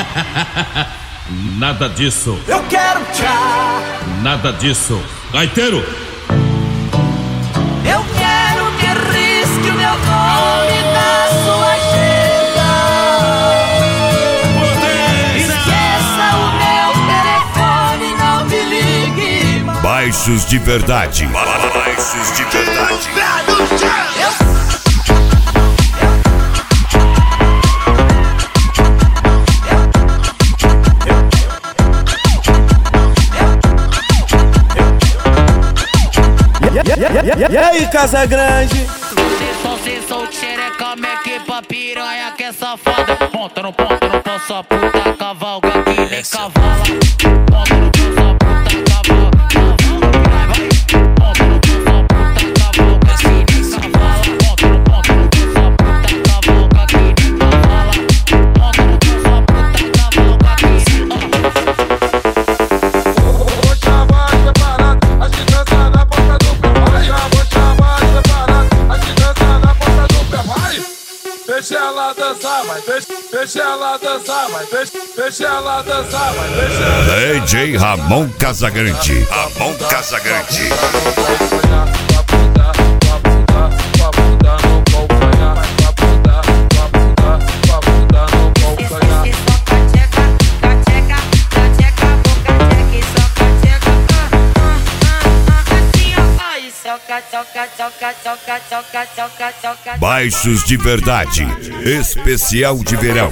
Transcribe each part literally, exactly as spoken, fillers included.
Nada disso. Eu quero tchá. Nada disso. Gaiteiro. Eu quero que risque o meu nome na sua agenda. Esqueça o meu telefone, não me ligue. Baixos de verdade. Baixos de verdade. Eu E aí, Casa Grande? Cê só cê sou xereca, mequipa piranha que é safada. Ponta no ponto, no ponto, sua puta cavalga que nem cavala. Ponta no ponto, sua puta cavalga. Vai, vai. Ponta no ponto, sua puta cavalga que nem cavala. Ponta no ponto, no ponto, sua puta cavalga que nem cavala. Ponta no ponto, sua puta cavalga que nem cavala. Vou chamar separado, as crianças na porta do preparo. Vou chamar separado, as crianças na porta do preparo. Deixa ela dançar, vai, deixa, deixa ela dançar, vai, deixa, deixa ela dançar, vai, deixa ela dançar. D J Ramon Casagrande. Ramon Casagrande. Baixos de verdade. Especial de verão.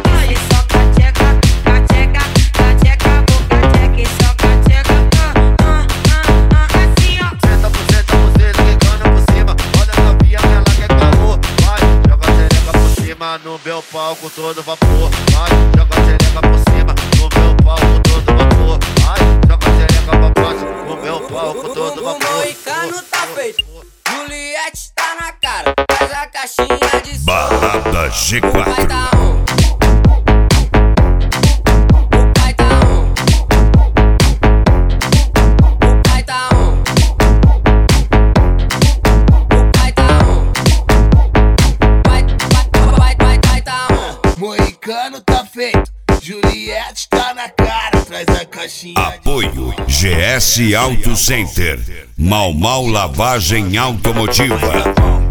No meu palco todo vapor, vai, joga a xereca por cima. No meu palco todo vapor, vai, joga a xereca pra baixo. No meu palco todo vapor. O moicano tá feito, Juliette tá na cara. Faz a caixinha de som. Balada G Vai quatro. tá on. O pai tá on. O pai tá on. O pai tá on. Vai, vai, vai, vai, vai tá on. Moicano tá feito, Juliette tá na cara. Traz a caixinha de Apoio G S Auto Center. Mal Mal Lavagem Automotiva.